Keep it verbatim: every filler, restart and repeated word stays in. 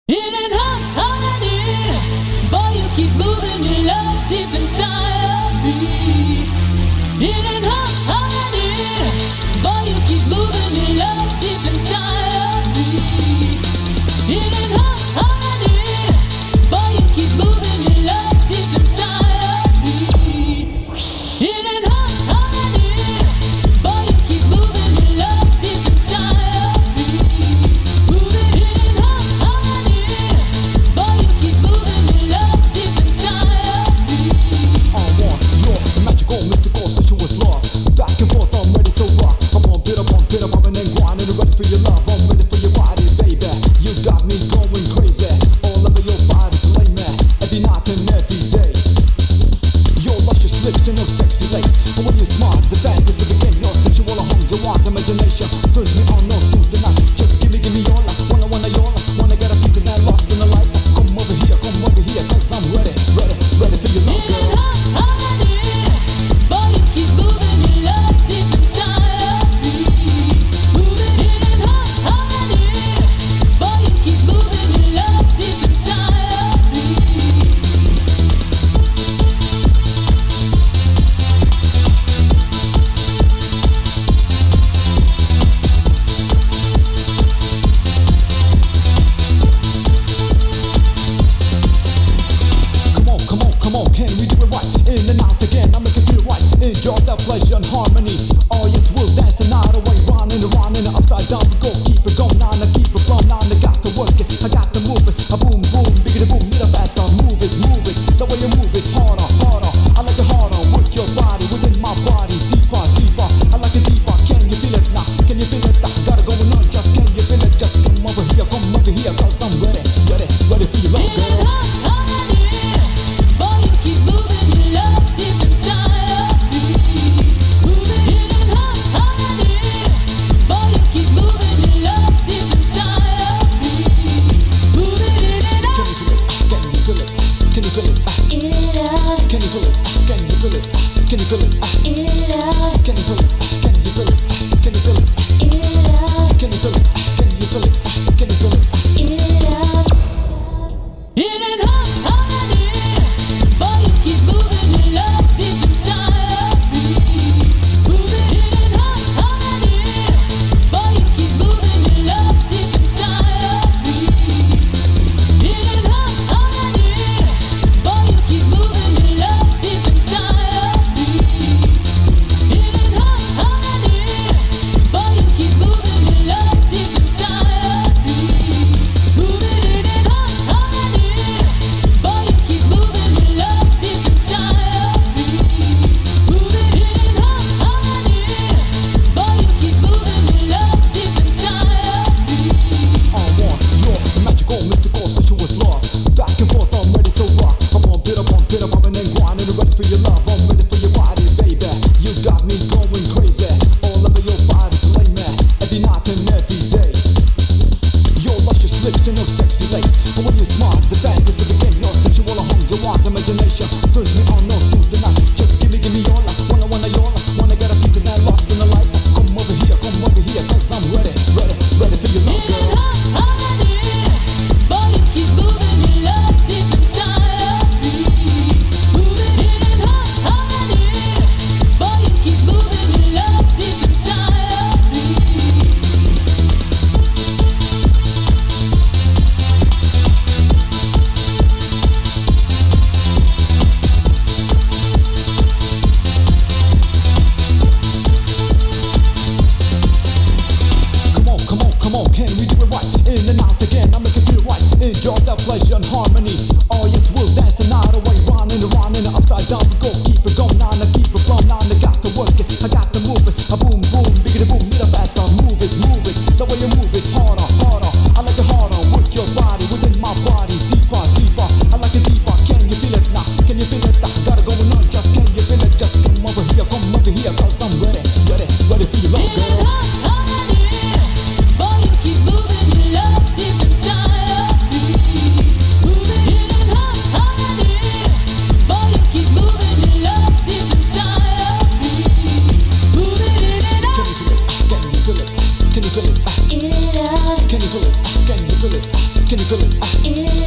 In and out, out and in. Boy, you keep moving your love deep inside of me. In and out, out and in. Boy, you keep moving your love deep inside of me. In and out, out and in. Boy, you keep moving your love deep inside of me. In and out, out and in. Boy, you keep moving your love deep inside of me. Moving in and out, out and in. Boy, you keep moving your love deep inside of me. I want your magical, mystical, sensuous love. Back and forth, I'm ready to rock. I pump it up, pump it up, and then grind. And I'm ready for your love, I'm ready for your body, baby. You got me going crazy. All over your body, play me. Every night and every day. Your luscious lips and your sexy legs. And when you smile, the fantasy begin. Your sensual hunger, want imagination. Turns me on, no through the night. Just give me, give me all. I wanna, wanna, your wanna get a piece of that lost in the light. Come over here, come over here, cause I'm ready, ready, ready for your love, In and girl. out, out and in. Boy, you keep moving your love deep inside of me. Moving in and out, out and in. Boy, you keep moving your love deep inside of me. Come on, come on, come on, can we do it right? In and out again, I make it feel right. Enjoy the pleasure and harmony. Oh yes, we'll dance the night away. Running around in the upside down, we go. Keep it going, now, now keep it from now. I got to work it, I got to move it. A boom, boom, biggity boom, need a faster. Move it, move it, the way you move it. Harder, harder, I like it harder. Work your body within my body. Deeper, deeper, I like it deeper. Can you feel it now? Can you feel it? I got it going on, just can you feel it? Just come over here, come over here, cause I'm ready, ready, ready for your love, In and girl. out, out and in. Boy, you keep moving your love deep inside of me. Moving in and out, out and in. Boy, you keep moving your love deep inside of me. Moving in and Can out. you feel it? Can you feel it? Can you feel it? In and out, Can you feel it? Can you feel it? Can you feel it? in and out, Can you feel it? Can you feel it? Can you feel it? in and out, Can you feel it? Can you feel it? Can you feel it? in and out. In and out, out and in. Boy, you keep moving your love deep inside of me. Moving in and out, out and in. Boy, you keep moving your love deep inside of me. In and out, out and in. Boy, you keep moving your love deep inside of me. In and out, out and in. Boy, you keep moving your love deep inside of me. Moving in and out, out and in. Boy, you keep moving your love deep inside of me. Moving in and out, out and in. Boy, you keep moving your love deep inside of me. I want your magical, mystical, sensuous love. Back and forth, I'm ready to rock. I pump it up, pump it up, and then grind. And I'm ready for your love, I'm ready for your body, baby. You got me going crazy. All over your body, play me. Every night and every day. Your luscious lips and your sexy legs. And when you smile, the fantasy begin. Your sensual hunger, want imagination. Turns me on, no through the night. Just give me, give me all. I wanna, wanna, your wanna get a piece of that lost in the light. Come over here, come over here, cause I'm ready, ready, ready for your love, In and girl. out, out and in. Boy, you keep moving your love deep inside of me. Moving in and out, out and in. Boy, you keep moving your love deep inside of me. In